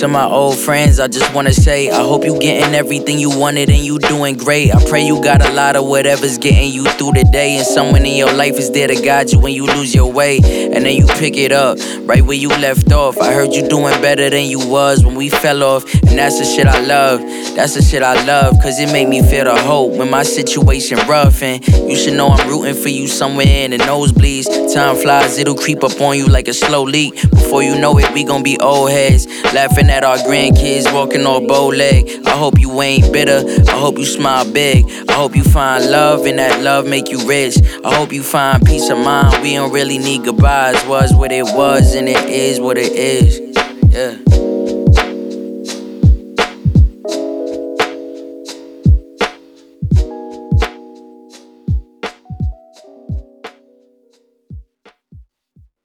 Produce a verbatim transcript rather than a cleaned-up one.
To my old friends, I just wanna say, I hope you getting everything you wanted and you doing great. I pray you got a lot of whatever's getting you through the day, and someone in your life is there to guide you when you lose your way. And then you pick it up, right where you left off. I heard you doing better than you was when we fell off, and that's the shit I love. That's the shit I love, cause it made me feel the hope when my situation rough. And you should know I'm rooting for you somewhere in the nosebleeds. Time flies, it'll creep up on you like a slow leak. Before you know it, we gon' be old heads, laughing at our grandkids walking on bow leg. I hope you ain't bitter, I hope you smile big. I hope you find love and that love make you rich. I hope you find peace of mind. We don't really need goodbyes. Was what it was and it is what it is. Yeah.